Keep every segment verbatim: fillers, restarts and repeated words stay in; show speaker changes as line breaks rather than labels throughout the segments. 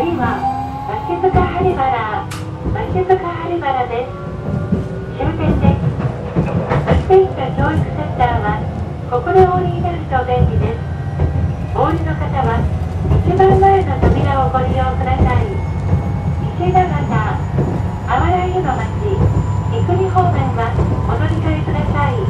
次は鷲塚針原鷲塚針原です。終点です。走っていった教育センターはここでお降りになると便利です。お降りの方は一番前の扉をご利用ください。石田方、あわら湯の町、三国方面はお乗り換えください。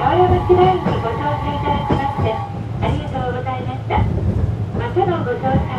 ご乗車